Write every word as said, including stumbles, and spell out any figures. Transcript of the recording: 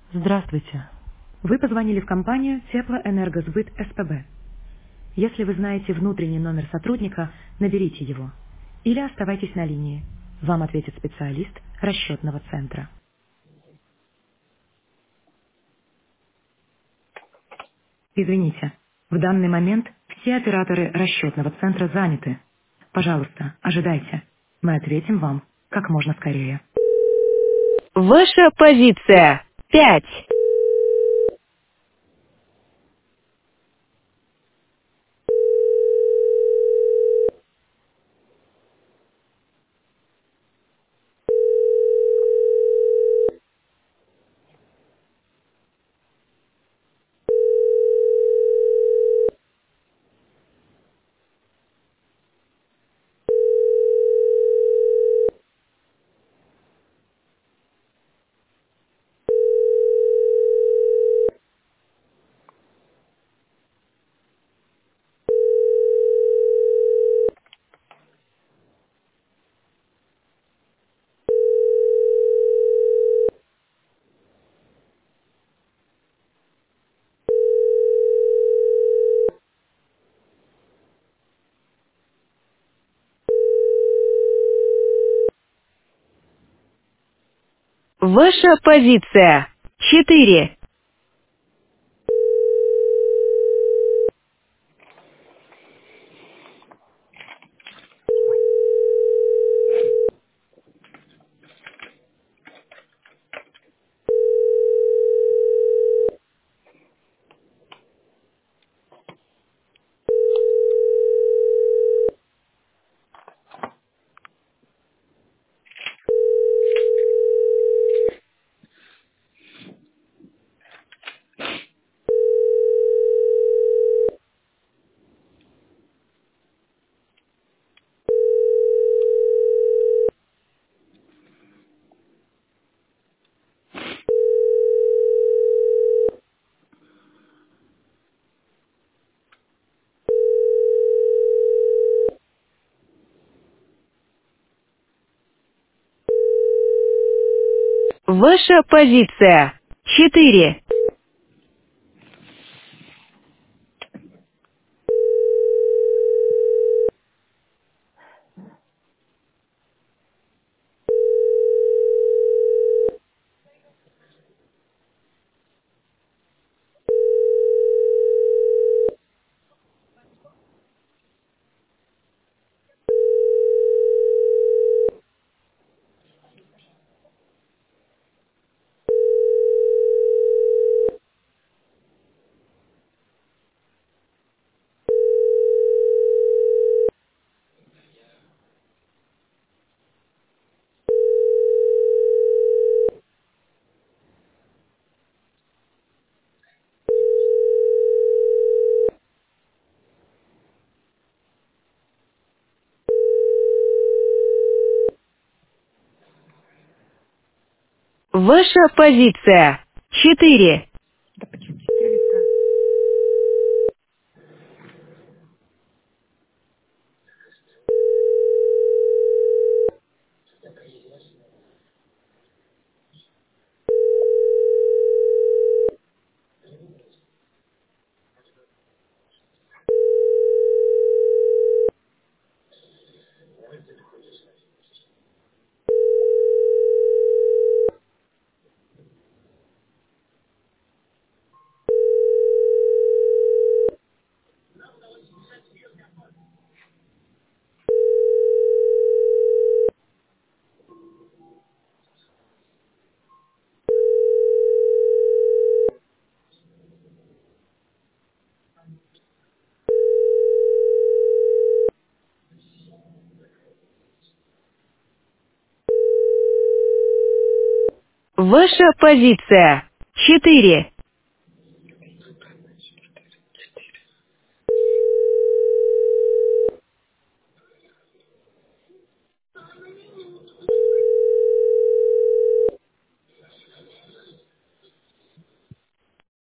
Здравствуйте. Вы позвонили в компанию Теплоэнергосбыт СПБ. Если вы знаете внутренний номер сотрудника, наберите его. Или оставайтесь на линии. Вам ответит специалист расчетного центра. Извините, в данный момент все операторы расчетного центра заняты. Пожалуйста, ожидайте. Мы ответим вам как можно скорее. Ваша позиция. Пять. Ваша позиция. Четыре. Ваша позиция. Четыре. Ваша позиция. Четыре. Да почему четыре-то? Ваша позиция. Четыре.